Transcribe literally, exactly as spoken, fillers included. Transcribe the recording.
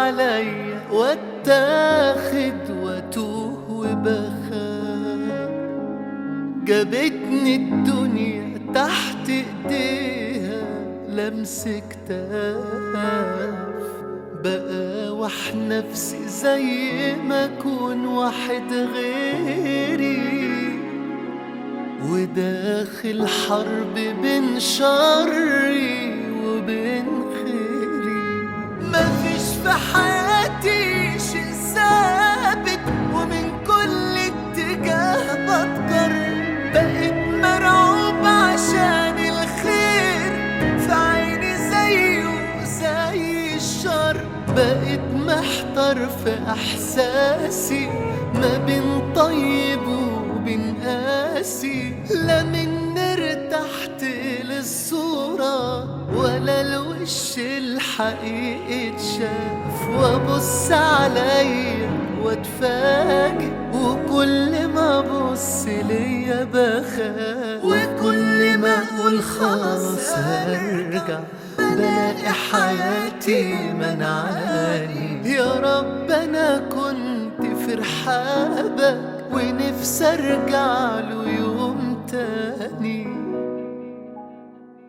عليا واتاخد واتوه وبخاف. جابتني الدنيا تحت ايديها لمس كتاف، بقى وح نفسي زي ما اكون واحد غيري، وداخل حرب بين شري وبين خيري. مفيش في حياتي شيء ثابت، ومن كل اتجاه بتجر. بقيت مرعوب عشان الخير في عيني زيه زي الشر. بقيت محتار في احساسي ما بين طيب وبين قاسي. لا من ارتحت للصورة ولا الوش الحقيقي اتشاف. وابص عليا واتفاجئ، وكل ما ابص ليا بخاف. وكل ما اقول خلاص هرجع بلاقي حياتي منعاني. يا رب انا كنت في رحابك ونفسي ارجع له يوم تاني.